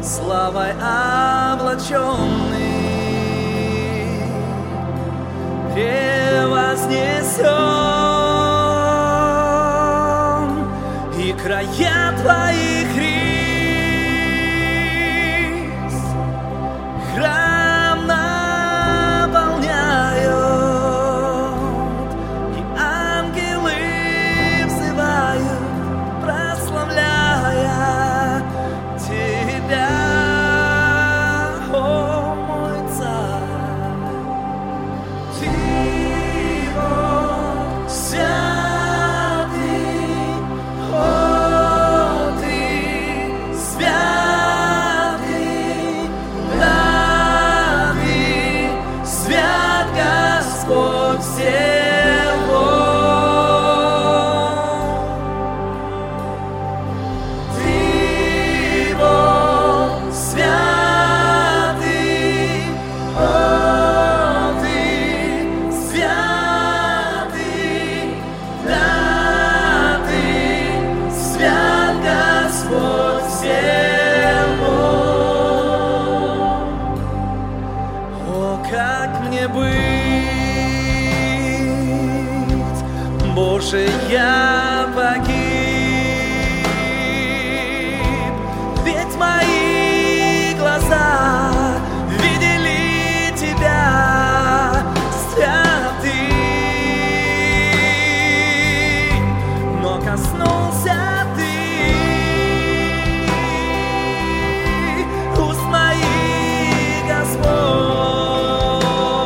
славой облаченный, превознесен, и края Твоих рис храм наполняют, и ангелы взывают, прославляя Тебя, о мой Царь. Ты Бог святый, о, Ты святый, да, Ты свят Господь всего. Ты Бог святый, о, Ты святый, да, Ты свят Господь всего. О, как мне быть, Боже, я погиб, ведь мои глаза видели Тебя, святый, но коснулся Ты уст моих, Господь, и очистил мой грех.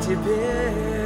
Тебе.